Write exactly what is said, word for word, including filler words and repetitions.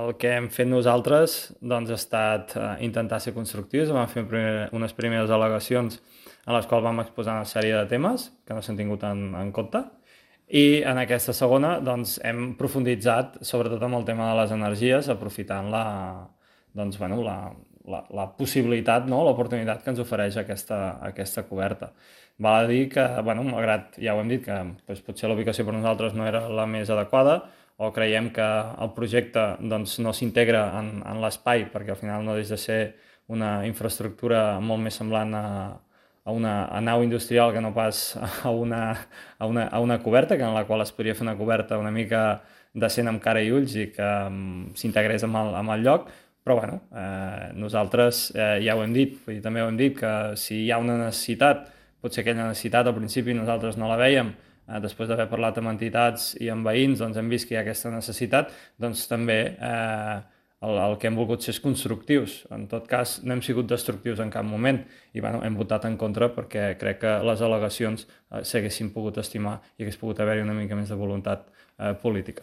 el que hem fet nosaltres doncs, ha estat eh, intentar ser constructius. Vam fer primer, unes primeres al·legacions en les quals vam exposar una sèrie de temes que no s'han tingut en, en compte. I en aquesta segona doncs, hem profunditzat sobretot amb el tema de les energies, aprofitant la, doncs, bueno, la, la, la possibilitat, no? L'oportunitat que ens ofereix aquesta, aquesta coberta. Val a dir que, bueno, malgrat ja ho hem dit, que doncs, potser la ubicació per nosaltres no era la més adequada, o creiem que el projecte doncs, no s'integra en, en l'espai, perquè al final no deixa de ser una infraestructura molt més semblant a, a una a nau industrial que no pas a una, a, una, a una coberta, que en la qual es podria fer una coberta una mica decent amb cara i ulls i que um, s'integrés amb, el, amb el lloc, però bueno, eh, nosaltres eh, ja ho hem dit, vull dir, també ho hem dit, que si hi ha una necessitat, potser aquella necessitat al principi nosaltres no la vèiem, eh, després d'haver parlat amb entitats i amb veïns, doncs hem vist que hi ha aquesta necessitat, doncs també eh, el, el que hem volgut ser és constructius. En tot cas, no hem sigut destructius en cap moment i bueno, hem votat en contra perquè crec que les al·legacions eh, s'haguessin pogut estimar i hagués pogut haver-hi una mica més de voluntat eh, política.